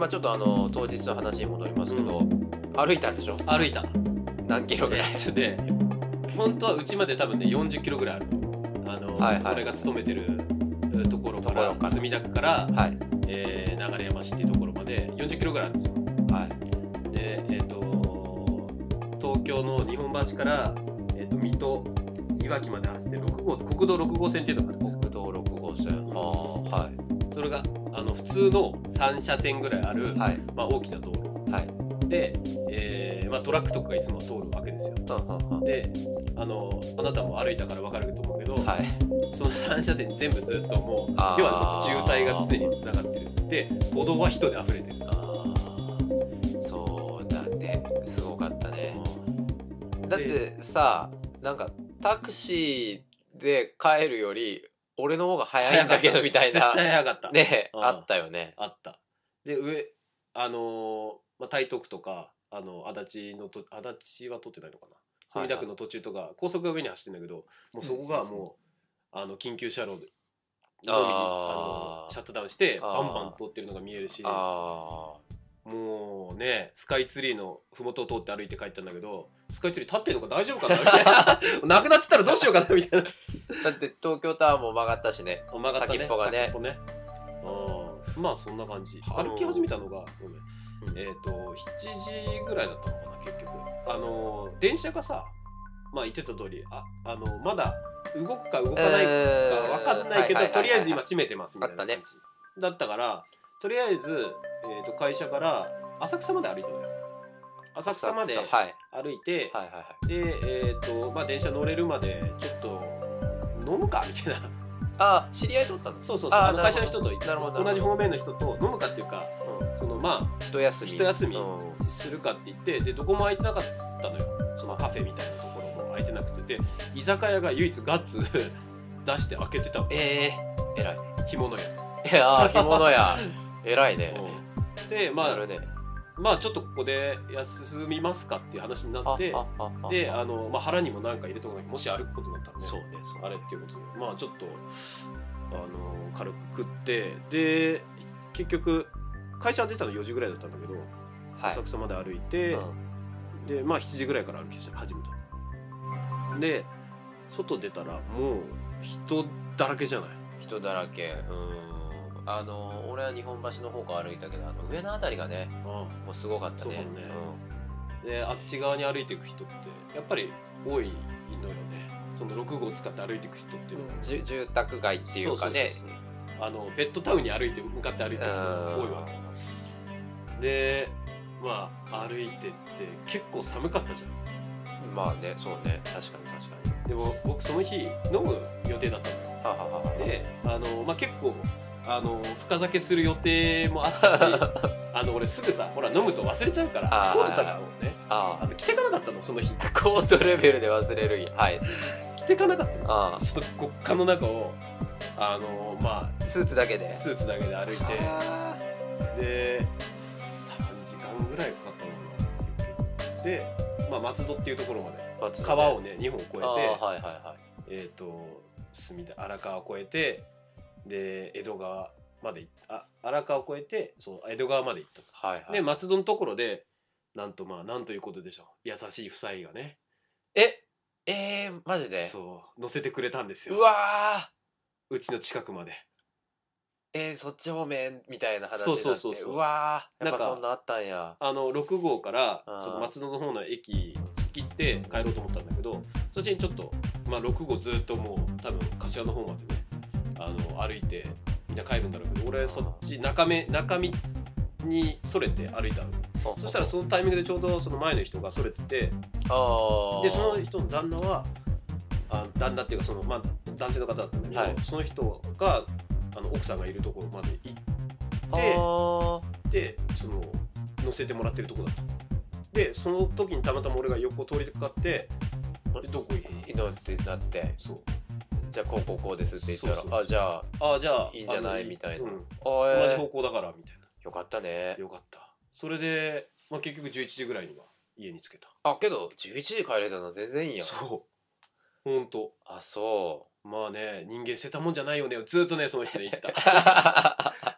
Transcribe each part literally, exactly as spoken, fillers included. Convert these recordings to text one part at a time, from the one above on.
ちょっとあの当日の話に戻りますけど、うん、歩いたんでしょ？ 歩いた。 何キロぐらい？ で本当はうちまで多分ねよんじゅっキロぐらいある。あの、はいはい、俺が勤めてるところから墨田区から、はい、えー、流山市っていうところまでよんじゅっキロぐらいあるんですよ。はい。で、えっ、ー、と東京の日本橋から、えー、と水戸いわきまで走ってろく号国道ろく号線っていうのがあるんですよ。 国道ろく号線。はあ、はい。 それがあの普通のさん車線ぐらいある、はい、まあ、大きな道路、はい、で、えーまあ、トラックとかがいつも通るわけですよ。はあはあ、であのあなたも歩いたから分かると思うけど、はい、そのさん車線全部ずっともう要は渋滞が常につながってる。で歩道は人で溢れてる。 あそうだね、すごかったね。だってさ、なんかタクシーで帰るより俺の方が早いんだけどみたいな絶対早かったね、あったよね。 あった。で上あのーまあ、台東区とかあの足立のと足立は取ってないのかな、墨田区の途中とか、はいはい、高速が上に走ってるんだけど、もうそこがもう、うん、あの緊急車両でのみにあのシャットダウンしてバンバン通ってるのが見えるし、あもうねスカイツリーの麓を通って歩いて帰ったんだけど、スカイツリー立ってるのか大丈夫かなみたいななくなってたらどうしようかなみたいなだって東京タワーも曲がったしね、 曲がったね、 先っぽがね、 先っぽね。あまあそんな感じ。歩き始めたのが、うん、えっ、ー、としちじぐらいだったのかな結局。あの電車がさ、まあ言ってた通り、ああのまだ動くか動かないか分かんないけど、とりあえず今閉めてますみたいな感じ、ね、だったから、とりあえず、えー、と会社から浅草まで歩いたのよ。浅草まで歩いて、はいはいはい、で、えーとまあ、電車乗れるまでちょっと飲むかみたいな。 あ、知り合いとったの？ そうそうそう、あの会社の人と同じ方面の人と飲むかっていうか、うん、そのまあ一休み一休みするかって言って、でどこも空いてなかったのよ。そのカフェみたいなところも空いてなくて、で居酒屋が唯一ガッツ出して開けてたの。 ええー、偉い。 干物屋。 いや干物屋偉いね。 うん、でまあ、ね、まあちょっとここで休みますかっていう話になって、であの、まあ、腹にも何か入れとかなきゃ、もし歩くことになったらね、そうねそうあれっていうことで、まあちょっとあの軽く食って、で結局会社出たのよじぐらいだったんだけど、はい、浅草まで歩いて、うん、でまあしちじぐらいから歩き始めた。で外出たらもう人だらけじゃない。 人だらけ。うんあの俺は日本橋の方から歩いたけど、あの上のあたりがね、うん、もうすごかったね。そうね、 うん、であっち側に歩いていく人ってやっぱり多いのよね。そのろく号使って歩いていく人っていうのは、うん、 住宅街っていうかね、 そうそうそうそう、あのベッドタウンに歩いて向かって歩いてる人が多いわけで、まあ歩いてって結構寒かったじゃん。 まあね、そうね、確かに確かに。 でも僕その日飲む予定だったのよ。ははははであの、まあ、結構あの深酒する予定もあったしあの俺すぐさほら飲むと忘れちゃうからコートとかをねああの着てかなかったのその日。 コートレベルで忘れるんや。はい。 着てかなかったの。あその極寒の中をあのまあスーツだけでスーツだけで歩いて、でさんじかんぐらいかかったので、まあ、松戸っていうところまで川をねにほん越えて、はいはいはい、えっ、ー、と墨田荒川を越えて、で江戸川まで行った。荒川を越えてそう江戸川まで行った、はいはい、で松戸のところでなんとまあなんということでしょう、優しい夫妻がねええー、マジでそう乗せてくれたんですよ。 うわーうちの近くまで。 えー、そっち方面みたいな話になって、そうそうそうそう、 うわーやっぱそんなあったんや。 あのろく号からその松戸の方の駅突っ切って帰ろうと思ったんだけど、そっちにちょっと、まあ、ろく号ずっともう多分柏の方までねあの歩いてみんな帰るんだろうけど、俺そっち中目中身にそれて歩いたの。そしたらそのタイミングでちょうどその前の人がそれてて、あでその人の旦那はあ旦那っていうかその、まあ、男性の方だったんだけど、はい、その人があの奥さんがいるところまで行ってでその乗せてもらってるところだった。でその時にたまたま俺が横通りでかかってでどこ行くのってなって、そうじゃあこうこうこうですって言ったら、そうそうそう、あじゃああじゃあいいんじゃないみたいな、うん、 あ、同じ方向だからみたいな。 よかったね。 よかった。それで、まあ、結局じゅういちじぐらいには家に着けた。 あけどじゅういちじ帰れたのは全然いいやん。 そうほんと。 あそうまあね人間捨てたもんじゃないよねずっとねその人で言ってた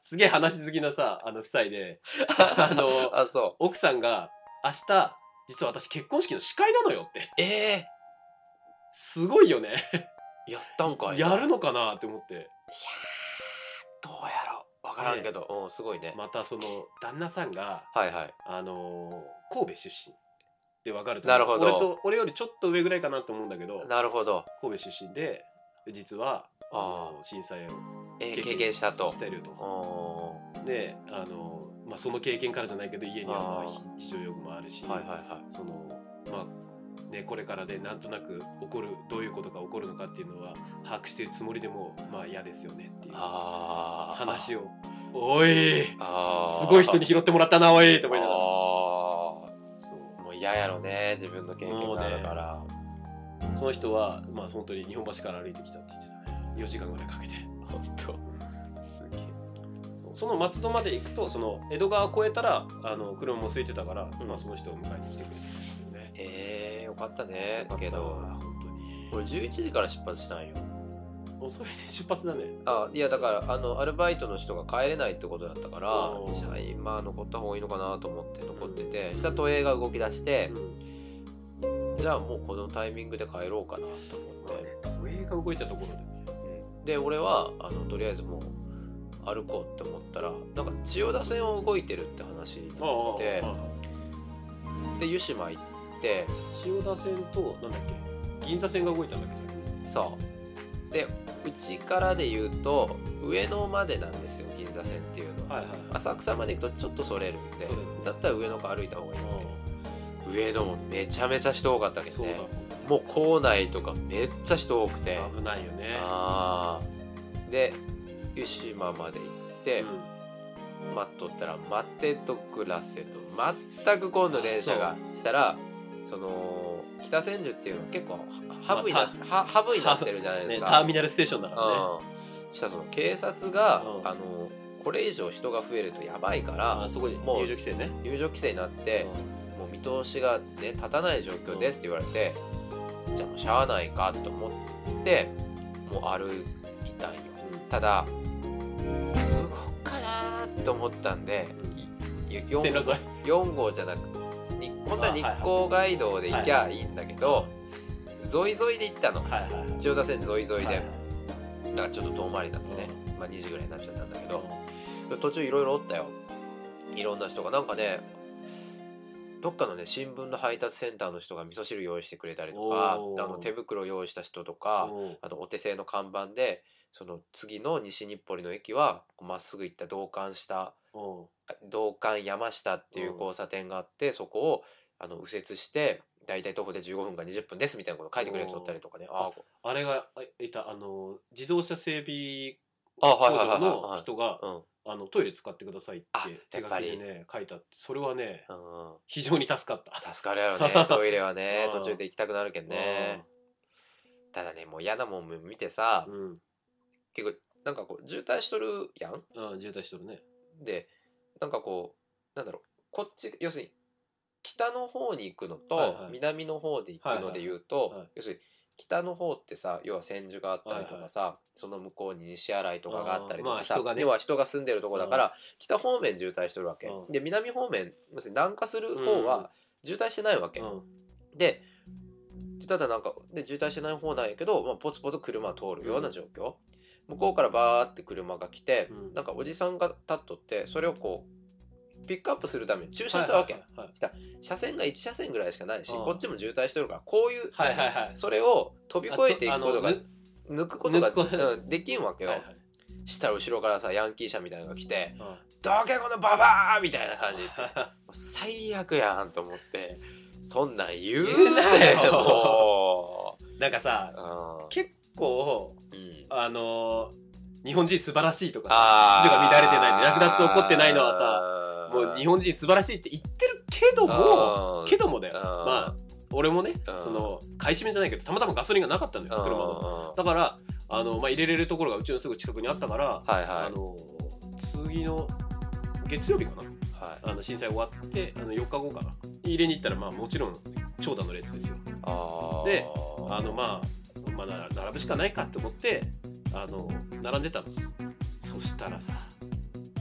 すげえ話好きなさ、あの夫妻で、あの、 あ、そ奥さんが、明日、実は私結婚式の司会なのよって。 う。ええすごいよね。 ー、やったんかい。 やるのかなって思って。 どうやろう。わからんけど、うん、すごいね。 またその、旦那さんが、 はいはい。 あのー、神戸出身で分かるとなるほど俺と、俺よりちょっと上ぐらいかなと思うんだけど、 なるほど。 神戸出身で、実は、ああの震災をえー経験したと。 してると。 おで、あの、まあ、その経験からじゃないけど、家にはまああーひ非常用具もあるし、 はいはいはい。 その、まあ、ね、これからでなんとなく起こる、どういうことが起こるのかっていうのは把握してるつもりでも、まあ嫌ですよねっていうああ。 話を、おいあーすごい人に拾ってもらったな、おいと思いながら。 あそうーもう嫌やろね、自分の経験があるから。 その人は、まあ本当に日本橋から歩いてきたって言ってたね。よじかんぐらいかけて。 本当。すげえ。 そうその松戸まで行くと、その江戸川越えたら、あの、車も空いてたから、 うんまあその人を迎えに来てくれたんだよね。 ええー、よかったねよか。ったけど、 本当に。 俺じゅういちじから出発したんよ。 遅いね、出発だね。 あ、いやだからあのアルバイトの人が帰れないってことだったからおー社員まあ残った方がいいのかなと思って残ってて、したら都営が動き出してう、ん。 じゃあもうこのタイミングで帰ろうかなとまあね思って、、 都営が動いたところでね。 うんで俺はあのとりあえずもう歩こうって思ったらなんか千代田線を動いてるって話になああ、 ってああで湯島行って千代田線と、なんだっけ、銀座線が動いたんだっけ、さっき。 そうでうちからで言うと上野までなんですよ銀座線っていうのは、 はいはいはい。 浅草まで行くとちょっとそれるんでそれるだったら上野から歩いた方がいいって上野もめちゃめちゃ人多かったけどねそうだ。 もう構内とかめっちゃ人多くて危ないよね。 あーで湯島まで行って、 うん待っとったら待ってと暮らせと全く今度電車がしたらその北千住っていうのは結構ハブにな,、 まはハブになってるじゃないでね、 すか、 ターミナルステーションだからね。 うん、したらその警察が、 うんあのこれ以上人が増えるとやばいかあらあそこにもう入場規制ね。 入場規制になって、もう見通しがね立たない状況ですって言われて、じゃあもうしゃあないかと思ってもう歩いたんよ。ただ動くかなと思ったんで、いうんよん線路沿い。 よん号じゃなくてに本当は日光街道で行きゃいいんだけど、沿い沿いで行ったの、 はいはいはい。 千代田線沿い沿いで、 はいはいだからちょっと遠回りになってね、まあ、にじぐらいになっちゃったんだけど、途中いろいろおったよ、いろんな人が。なんかねどっかのね新聞の配達センターの人が味噌汁用意してくれたりとか、あおーの手袋用意した人とか、 うんあとお手製の看板でその次の西日暮里の駅はまっすぐ行った道館下うん道館山下っていう交差点があって、そこをあの右折してだいたい徒歩でじゅうごふんかにじゅっぷんですみたいなこと書いてくれる人おったりとかね。ああれがあいたあの自動車整備あ工はいはいはい場のはい人がうんあのトイレ使ってくださいってあ手書きでね書いたって、それはねうん非常に助かった。 助かるやろねトイレはねうん途中で行きたくなるけんね。ただねもう嫌なもん見てさ、 うん結構なんかこう渋滞しとるやん。 あ渋滞してるね。 でなんかこうなんだろうこっち要するに北の方に行くのと、 はいはい南の方で行くので言うと、 はいはいはい要するに北の方ってさ要は千住があったりとかさ、その向こうに西新井とかがあったりとかさ、 あーまあ人がね要は人が住んでるとこだから、北方面渋滞してるわけ、 うんで南方面要するに南下する方は渋滞してないわけ、 うんでただなんかで渋滞してない方なんやけど、まあ、ポツポツ車が通るような状況、向こうからバーって車が来て、 うんなんかおじさんが立っとってそれをこうピックアップするために駐車したわけ、 はいはいはい車線がいち車線ぐらいしかないし、 うんこっちも渋滞してるからこういう、 はいはいはいそれを飛び越えていくことがあと抜くことが抜くことうんできんわけよ、 はいはいしたら後ろからさヤンキー車みたいなのが来てうん 「どけこのババア!」みたいな感じでもう最悪やんと思ってそんなん言うなよもなんかさう、 結構うんうん、 あのー日本人素晴らしいとかあー秩序が乱れてない略奪起こってないのはさもう日本人素晴らしいって言ってるけどもうんけどもだよ。 うんまあ俺もねうんその買い占めじゃないけどたまたまガソリンがなかったんだよ車の。だからあの、まあ、入れれるところがうちのすぐ近くにあったから、 はいはいあの次の月曜日かなはいあの震災終わってあのよっかごかな入れに行ったらまあもちろん長蛇の列ですよ。 あーであのまあ、まあ、な並ぶしかないかって思ってあの並んでたの。そしたらさ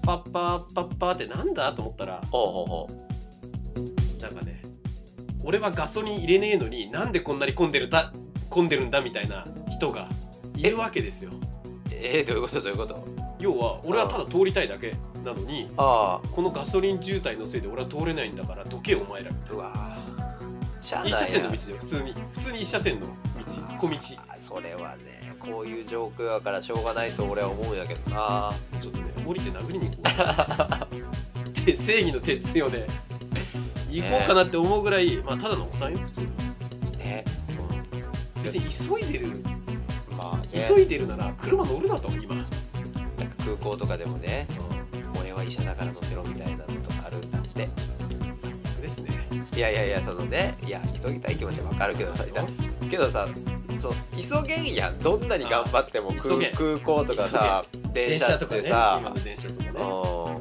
パッパッパッパーってなんだと思ったら、 ほうほうほうなんかね、俺はガソリン入れねえのになんでこんなに混んでるだ混んでるんだみたいな人がいるわけですよ。 えー、どういうことどういうこと？ 要は俺はただ通りたいだけなのに、あこのガソリン渋滞のせいで俺は通れないんだからどけよお前らみたいな。うわ一車線の道だよ、普通に普通に一車線の道、小道。 それはね、こういう状況だからしょうがないと俺は思うんやけどな。 ちょっとね、降りて殴りに行こうで正義の手強ね行こうかなって思うぐらい、まあただのおっさんよ普通にね、うん、別に急いでる、まあね、急いでるなら車乗るなと今。 なんか空港とかでもね、うん、俺は医者だから乗せろみたいなのとかあるんだって。 最悪ですね。 いやいやいや、そのね、いや急ぎたい気持ちはわかるけどさ、けどさ、そう急げんやん、どんなに頑張っても 空, 空港とかさ電車ってさ、 今の電車とかね、